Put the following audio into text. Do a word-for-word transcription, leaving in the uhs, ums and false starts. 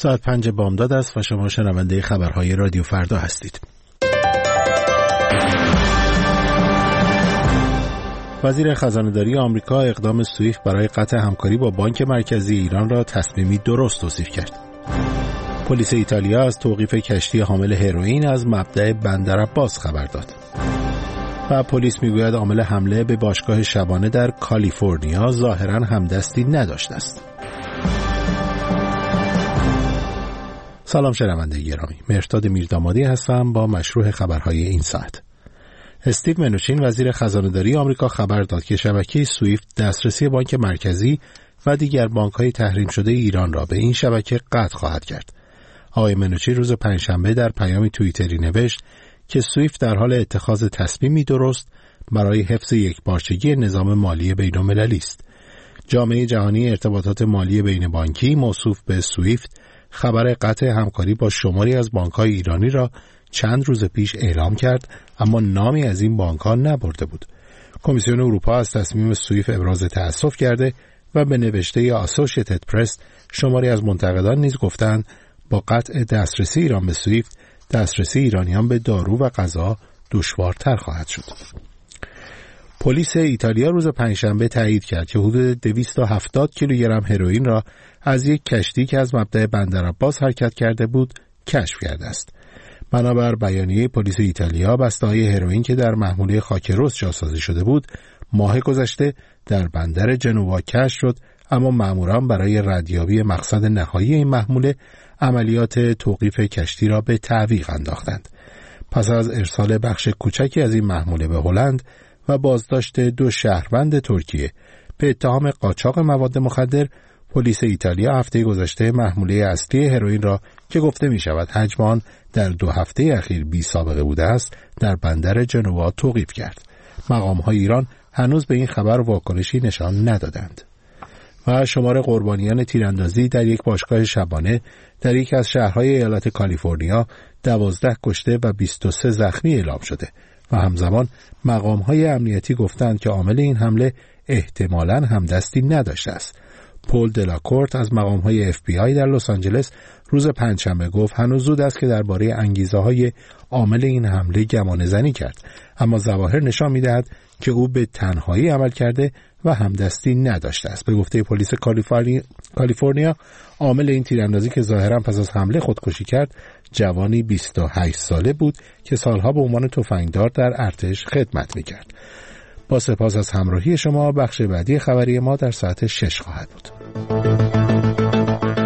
ساعت پنج بامداد است و شما شنونده خبرهای رادیو فردا هستید. وزیر خزانه‌داری آمریکا اقدام سویفت برای قطع همکاری با بانک مرکزی ایران را تصمیمی درست توصیف کرد. پلیس ایتالیا از توقیف کشتی حامل هروئین از مبدأ بندر عباس خبر داد. و پلیس میگوید عامل حمله به باشگاه شبانه در کالیفرنیا ظاهراً همدستی نداشته است. سلام شنونده گرامی، مهرداد میردامادی هستم با مشروع خبرهای این ساعت. استیو منوچین وزیر خزانه‌داری آمریکا خبر داد که شبکه سویفت دسترسی بانک مرکزی و دیگر بانک‌های تحریم شده ایران را به این شبکه قطع خواهد کرد. آقای منوچین روز پنجشنبه در پیامی توییتری نوشت که سویفت در حال اتخاذ تصمیمی درست برای حفظ یکپارچگی نظام مالی بین‌المللی است. جامعه جهانی ارتباطات مالی بین بانکی موصوف به سویفت خبر قطع همکاری با شماری از بانک‌های ایرانی را چند روز پیش اعلام کرد، اما نامی از این بانک‌ها نبرده بود. کمیسیون اروپا از تصمیم سویفت ابراز تأسف کرده و به نوشته آسوشیتد پرس شماری از منتقدان نیز گفتند با قطع دسترسی ایران به سویفت دسترسی ایرانیان به دارو و غذا دشوارتر خواهد شد. پلیس ایتالیا روز پنجشنبه تایید کرد که حدود دویست و هفتاد کیلوگرم هروئین را از یک کشتی که از مبدأ بندر عباس حرکت کرده بود کشف کرده است. بنابر بیانیه پلیس ایتالیا، بسته‌های هروئین که در محموله خاکروس جاسازی شده بود ماه گذشته در بندر جنوا کشف شد، اما ماموران برای ردیابی مقصد نهایی این محموله عملیات توقیف کشتی را به تعویق انداختند. پس از ارسال بخش کوچکی از این محموله به هلند و بازداشت دو شهروند ترکیه به اتهام قاچاق مواد مخدر، پلیس ایتالیا هفته گذشته محموله اصلی هروئین را که گفته می شود حجم آن در دو هفته اخیر بی سابقه بوده است در بندر جنوا توقیف کرد. مقام‌های ایران هنوز به این خبر واکنشی نشان ندادند. و شمار قربانیان تیراندازی در یک باشگاه شبانه در یک از شهرهای ایالت کالیفرنیا دوازده کشته و بیست و سه زخمی اعلام شده و همزمان مقام‌های امنیتی گفتند که عامل این حمله احتمالاً همدستی نداشته است. پول دلاکورت از مقام‌های اف بی آی در لس آنجلس روز پنجشنبه گفت هنوز زود است که درباره انگیزه‌های عامل این حمله گمانه‌زنی کرد، اما ظواهر نشان می‌دهد که او به تنهایی عمل کرده و همدستی نداشته است. به گفته پلیس کالیفرنیا عامل این تیراندازی که ظاهراً پس از حمله خودکشی کرد جوانی بیست و هشت ساله بود که سالها به عنوان تفنگدار در ارتش خدمت می‌کرد. با سپاس از همراهی شما، بخش بعدی خبری ما در ساعت شش خواهد بود.